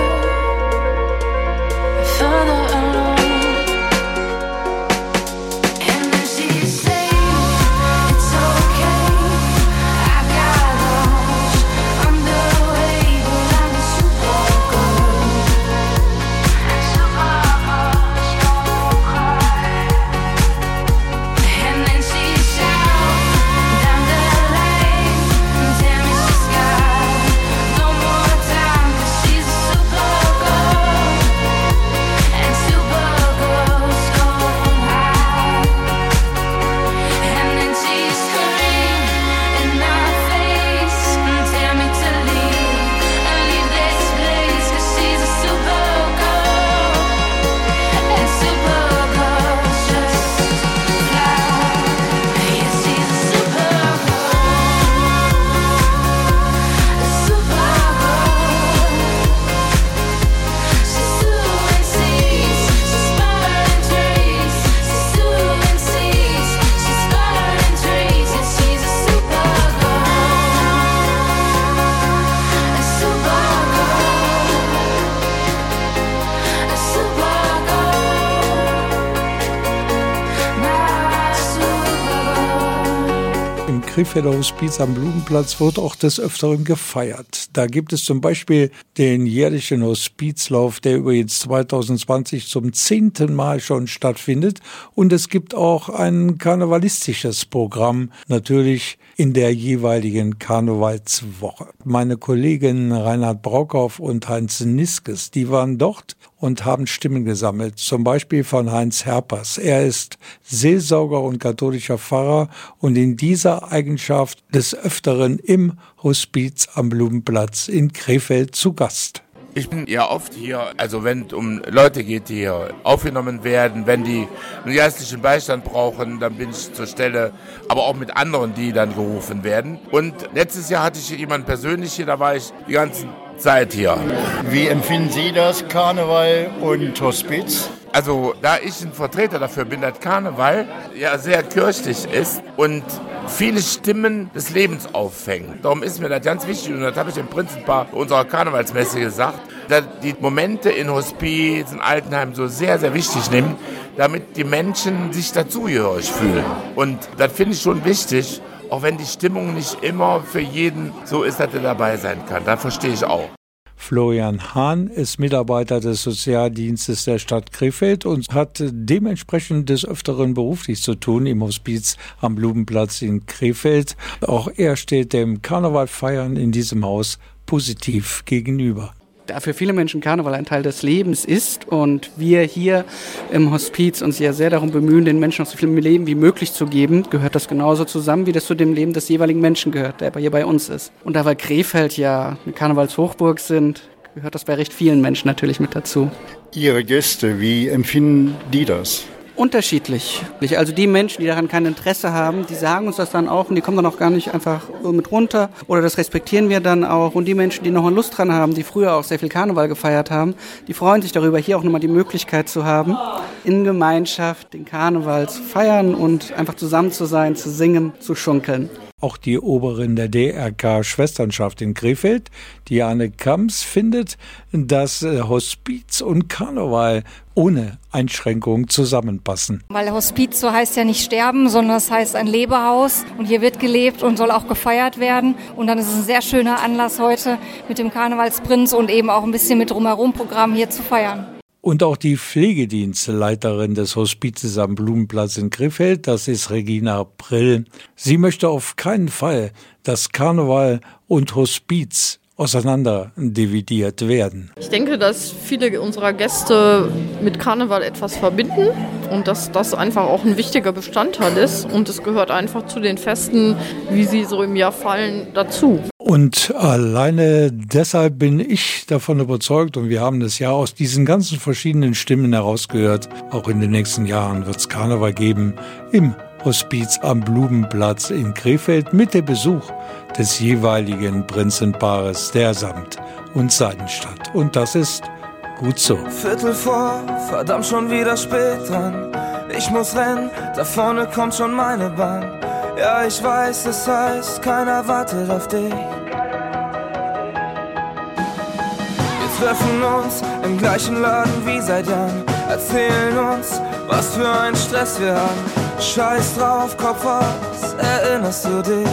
further along. And then she said, it's okay, I got lost underway, but I'm a supergirl. And supergirls don't cry. And then she shouted down the lane, tell me she's got no more time, 'cause she's a supergirl. And supergirls don't hide. And then she screamed in my face, tell me to leave, and leave this place, 'cause she's a supergirl. And supergirls just fly. Yeah, she's a supergirl. A supergirl. She's suing seas, she's burning trees. She's suing seas, she's burning trees. Yeah, she's a supergirl. A supergirl. A supergirl. My supergirl. Im Krefelder Hospiz am Blumenplatz wird auch des Öfteren gefeiert. Da gibt es zum Beispiel den jährlichen Hospizlauf, der übrigens zwanzig zwanzig zum zehnten Mal schon stattfindet. Und es gibt auch ein karnevalistisches Programm, natürlich in der jeweiligen Karnevalswoche. Meine Kollegen Reinhard Braukauf und Heinz Niskes, die waren dort und haben Stimmen gesammelt. Zum Beispiel von Heinz Herpers. Er ist Seelsorger und katholischer Pfarrer und in dieser Eigenschaft des Öfteren im Hospiz am Blumenplatz in Krefeld zu Gast. Ich bin ja oft hier, also wenn es um Leute geht, die hier aufgenommen werden, wenn die einen geistlichen Beistand brauchen, dann bin ich zur Stelle, aber auch mit anderen, die dann gerufen werden. Und letztes Jahr hatte ich jemanden persönlich hier, da war ich die ganze Zeit hier. Wie empfinden Sie das, Karneval und Hospiz? Also, da ich ein Vertreter dafür bin, dass Karneval ja sehr kirchlich ist und viele Stimmen des Lebens auffängt. Darum ist mir das ganz wichtig, und das habe ich im Prinzip bei unserer Karnevalsmesse gesagt, dass die Momente in Hospiz, in Altenheim so sehr, sehr wichtig nehmen, damit die Menschen sich dazugehörig fühlen. Und das finde ich schon wichtig, auch wenn die Stimmung nicht immer für jeden so ist, dass er dabei sein kann. Das verstehe ich auch. Florian Hahn ist Mitarbeiter des Sozialdienstes der Stadt Krefeld und hat dementsprechend des Öfteren beruflich zu tun im Hospiz am Blumenplatz in Krefeld. Auch er steht dem Karnevalfeiern in diesem Haus positiv gegenüber. Da für viele Menschen Karneval ein Teil des Lebens ist und wir hier im Hospiz uns ja sehr darum bemühen, den Menschen noch so viel Leben wie möglich zu geben, gehört das genauso zusammen, wie das zu dem Leben des jeweiligen Menschen gehört, der hier bei uns ist. Und da wir Krefeld ja eine Karnevalshochburg sind, gehört das bei recht vielen Menschen natürlich mit dazu. Ihre Gäste, wie empfinden die das? Unterschiedlich. Also die Menschen, die daran kein Interesse haben, die sagen uns das dann auch und die kommen dann auch gar nicht einfach mit runter oder das respektieren wir dann auch. Und die Menschen, die noch mal Lust dran haben, die früher auch sehr viel Karneval gefeiert haben, die freuen sich darüber, hier auch nochmal die Möglichkeit zu haben, in Gemeinschaft den Karneval zu feiern und einfach zusammen zu sein, zu singen, zu schunkeln. Auch die Oberin der D R K-Schwesternschaft in Krefeld, Diane Kamps, findet, dass Hospiz und Karneval ohne Einschränkung zusammenpassen. Weil Hospiz so heißt ja nicht sterben, sondern es heißt ein Lebehaus und hier wird gelebt und soll auch gefeiert werden. Und dann ist es ein sehr schöner Anlass heute mit dem Karnevalsprinz und eben auch ein bisschen mit Drumherum-Programm hier zu feiern. Und auch die Pflegedienstleiterin des Hospizes am Blumenplatz in Krefeld, das ist Regina Prill. Sie möchte auf keinen Fall, dass Karneval und Hospiz auseinander dividiert werden. Ich denke, dass viele unserer Gäste mit Karneval etwas verbinden und dass das einfach auch ein wichtiger Bestandteil ist und es gehört einfach zu den Festen, wie sie so im Jahr fallen, dazu. Und alleine deshalb bin ich davon überzeugt, und wir haben das ja aus diesen ganzen verschiedenen Stimmen herausgehört, auch in den nächsten Jahren wird es Karneval geben im Hospiz am Blumenplatz in Krefeld mit dem Besuch des jeweiligen Prinzenpaares der Samt- und Seidenstadt. Und das ist Gut so. Viertel vor, verdammt schon wieder spät dran. Ich muss rennen, da vorne kommt schon meine Bahn. Ja, ich weiß, das heißt, keiner wartet auf dich. Wir treffen uns im gleichen Laden wie seit Jahren. Erzählen uns, was für einen Stress wir haben. Scheiß drauf, Kopf aus, erinnerst du dich?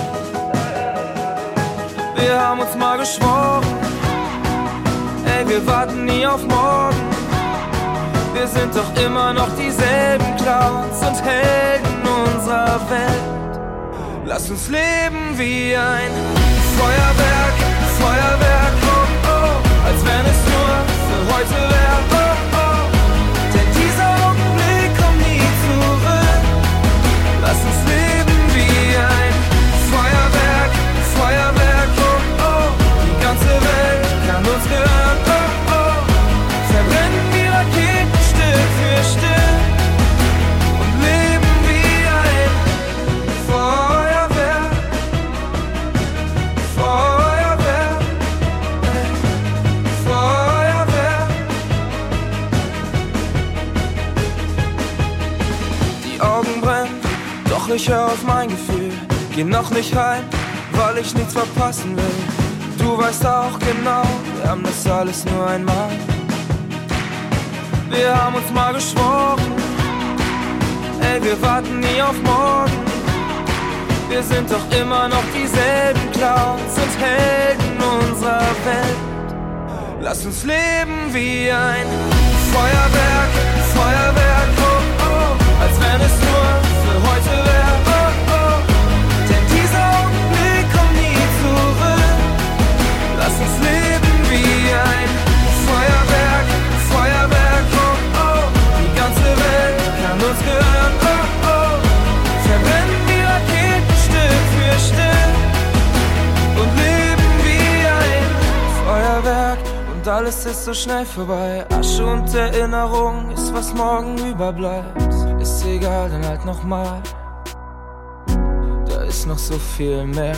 Wir haben uns mal geschworen, ey, wir warten nie auf morgen. Wir sind doch immer noch dieselben Clowns und Helden unserer Welt. Lass uns leben wie ein Feuerwerk, Feuerwerk, oh oh, als wenn es nur für heute wäre, oh oh. Denn dieser Augenblick kommt nie zurück. Lass uns leben wie ein Feuerwerk, Feuerwerk, oh oh. Die ganze Welt kann uns gehören, oh oh. Verbrennen die Raketen Stück für Stück und leben wie ein Feuerwerk, Feuerwerk, Feuerwerk. Die Augen brennen, doch ich hör auf mein Gefühl. Geh noch nicht heim, weil ich nichts verpassen will. Du weißt auch genau, wir haben das alles nur einmal. Wir haben uns mal geschworen, ey, wir warten nie auf morgen. Wir sind doch immer noch dieselben Clowns und Helden unserer Welt. Lass uns leben wie ein Feuerwerk, Feuerwerk, oh oh, als wenn es nur für heute wäre, oh oh. Denn dieser Augenblick kommt nie zurück. Lass uns leben wie ein Feuerwerk, Feuerwerk, oh oh. Die ganze Welt kann uns gehören, oh oh. Verbrennen die Raketen Stück für Stück und leben wie ein Feuerwerk. Und alles ist so schnell vorbei. Asche und Erinnerung ist, was morgen überbleibt. Ist egal, dann halt nochmal. Da ist noch so viel mehr.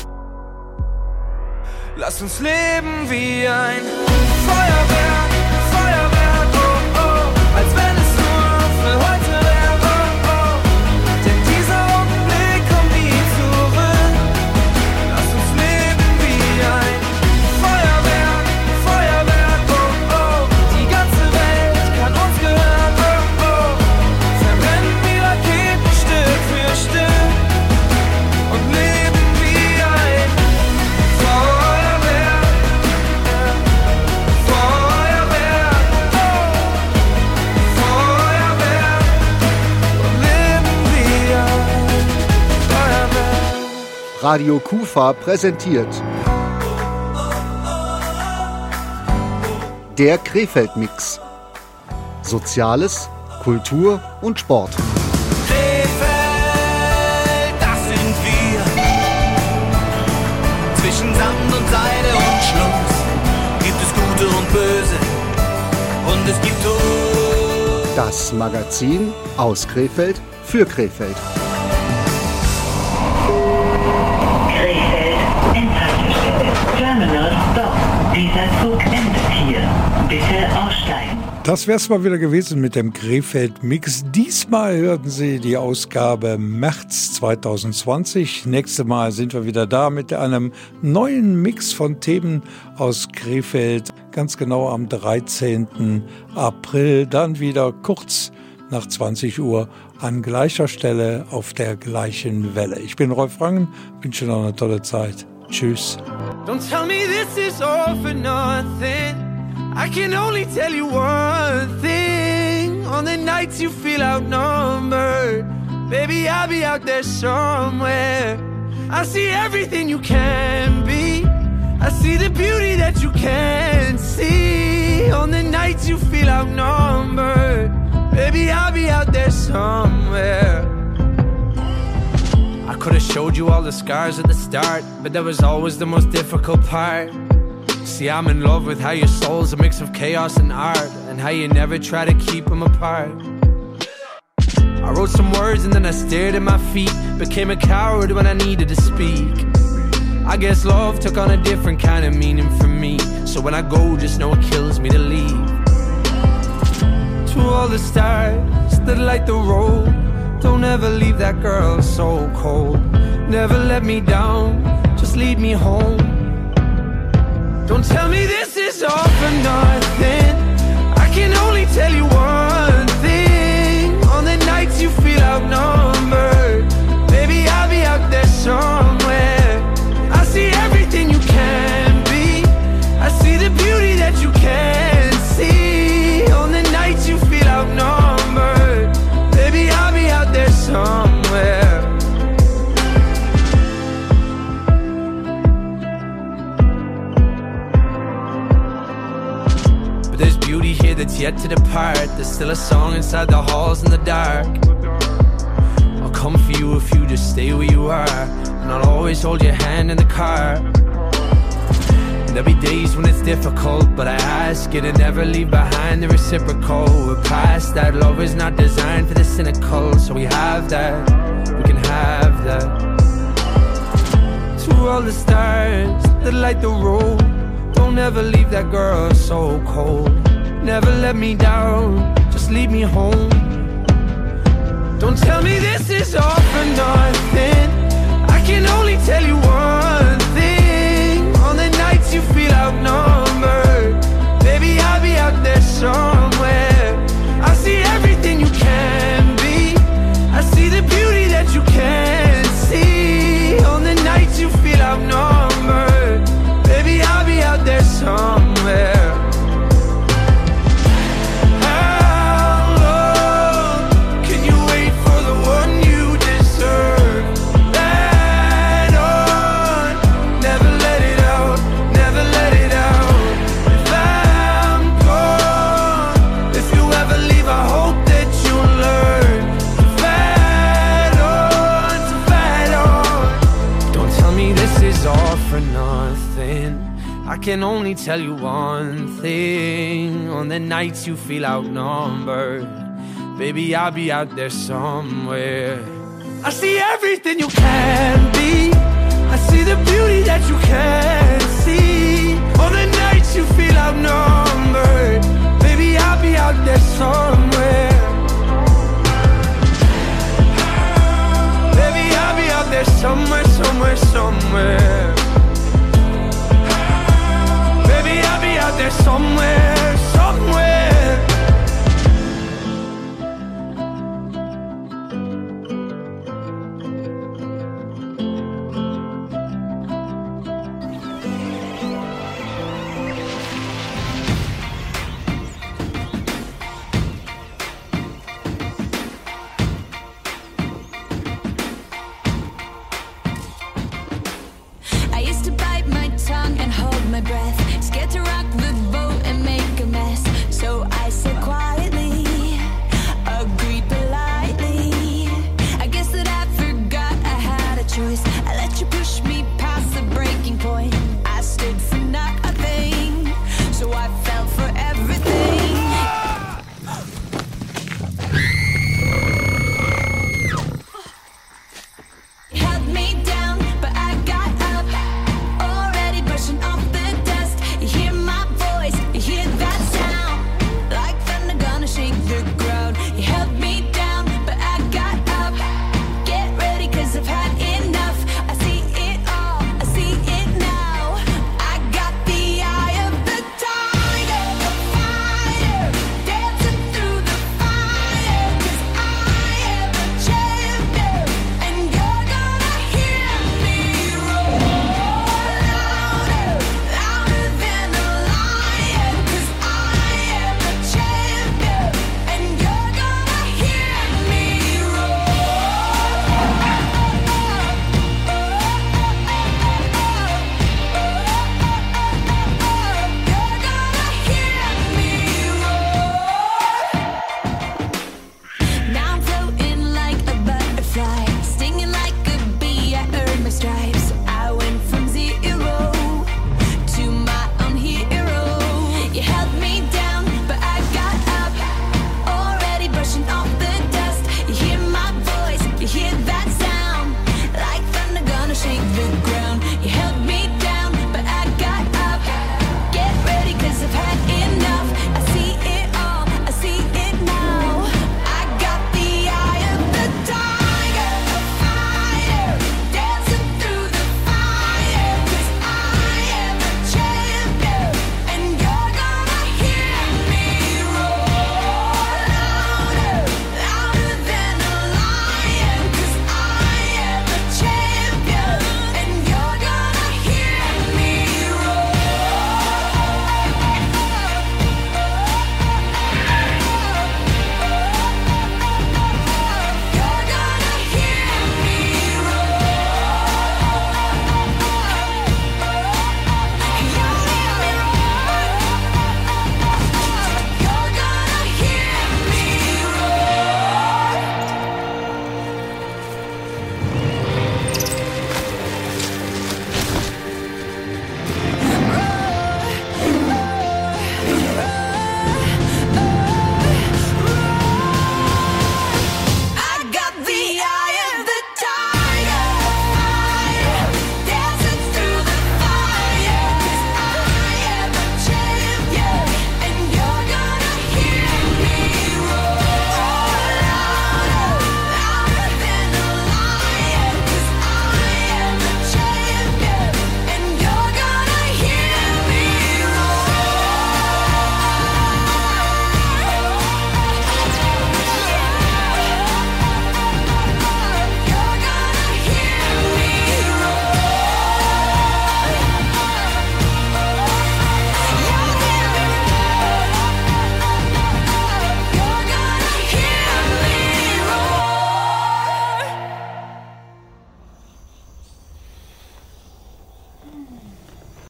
Lass uns leben wie ein Feuerwerk, Feuerwerk, oh oh, als wenn es nur für heute wäre, oh oh. Denn dieser Augenblick kommt nie zurück. Lass uns leben wie ein Feuerwerk, Feuerwerk, oh oh. Die ganze Welt kann uns gehören, oh oh. Verbrennen die Raketen Stück für Stück und leben wie ein Feuerwerk. Radio Kufa präsentiert der Krefeld-Mix. Soziales, Kultur und Sport. Krefeld, das sind wir. Zwischen Sand und Seide und Schluss gibt es Gute und Böse und es gibt Tod. Das Magazin aus Krefeld für Krefeld. Terminal Stop. Dieser Zug endet hier. Bitte aussteigen. Das wär's mal wieder gewesen mit dem Krefeld-Mix. Diesmal hörten Sie die Ausgabe März zwanzig zwanzig. Nächstes Mal sind wir wieder da mit einem neuen Mix von Themen aus Krefeld. Ganz genau am dreizehnten April. Dann wieder kurz nach zwanzig Uhr an gleicher Stelle auf der gleichen Welle. Ich bin Rolf Rangen, wünsche noch eine tolle Zeit. Tschüss. Don't tell me this is all for nothing. I can only tell you one thing. On the nights you feel outnumbered, baby, I'll be out there somewhere. I see everything you can be. I see the beauty that you can't see. On the nights you feel outnumbered, baby, I'll be out there somewhere. I could have showed you all the scars at the start, but that was always the most difficult part. See, I'm in love with how your soul's a mix of chaos and art, and how you never try to keep them apart. I wrote some words and then I stared at my feet, became a coward when I needed to speak. I guess love took on a different kind of meaning for me, so when I go, just know it kills me to leave. all the stars that light the road. Don't ever leave that girl so cold. Never let me down, just lead me home. Don't tell me this is all for nothing. I can only tell you one thing. On the nights you feel outnumbered, baby, I'll be out there somewhere. I see everything you can be. I see the beauty that you can't see. On the nights you feel outnumbered, baby, I'll be out there somewhere. But there's beauty here that's yet to depart. There's still a song inside the halls in the dark. I'll come for you if you just stay where you are, and I'll always hold your hand in the car. There'll be days when it's difficult, but I ask you to never leave behind the reciprocal. We're past that, love is not designed for the cynical. So we have that, we can have that. To all the stars that light the road, don't ever leave that girl so cold. Never let me down, just lead me home. Don't tell me this is all for nothing. I can only tell you one thing. On the nights you feel outnumbered, baby, I'll be out there somewhere. I see everything you can be. I see the beauty that you can't see. On the nights you feel outnumbered, baby, I'll be out there somewhere. How long can you wait for the one you deserve? Let on, never let it out, never let it out. If I'm gone, if you ever leave, I hope that you'll learn to fight on, to fight on. Don't tell me this is all for nothing. I can only tell you one thing. On the nights you feel outnumbered, baby, I'll be out there somewhere. I see everything you can be. I see the beauty that you can't see. On the nights you feel outnumbered,